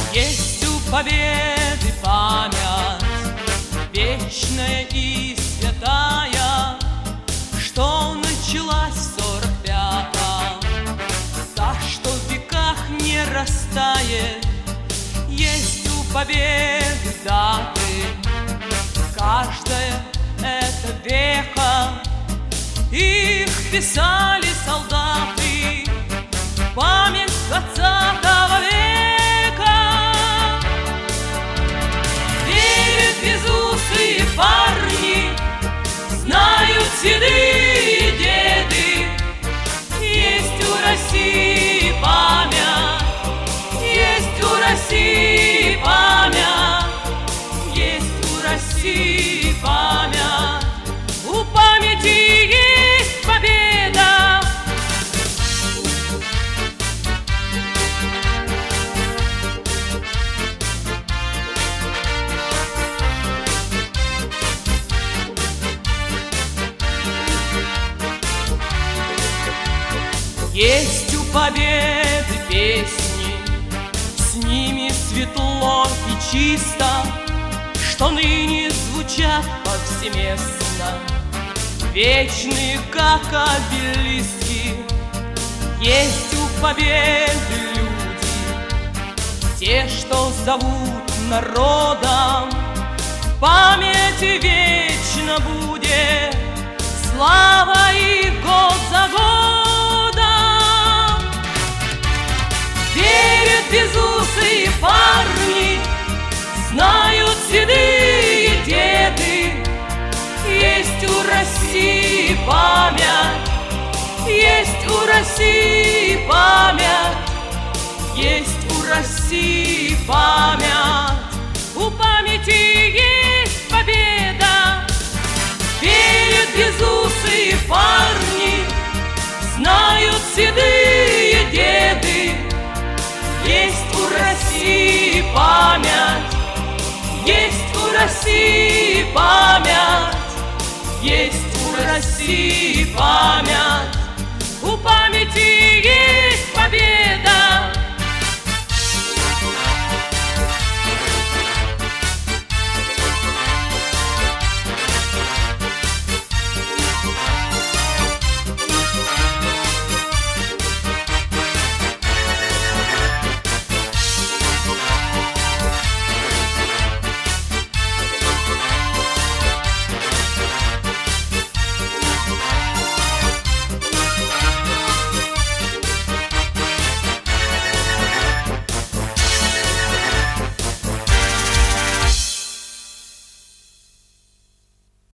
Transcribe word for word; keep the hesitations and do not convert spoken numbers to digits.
Есть у победы память, вечная и святая, что началась в сорок пятом, та, что в веках не растает. Есть у победы даты, каждая это века, их писали солдаты, память двадцатого века. Верят безусые парни, знают седые деды. Есть у России память, есть у России память, есть у России память. У памяти есть победа. Есть у победы песни, с ними светло и чисто, что ныне звучат повсеместно, вечные, как обелиски. Есть у победы люди, те, что зовут народом, в памяти вечно будет слава и год за годом. Верят безусые парни, знают седые деды. Есть у России память, есть у России память, есть у России память. У памяти есть победа. Верят безусые парни, знают седые деды. Есть у России память, есть у России память, есть у России память.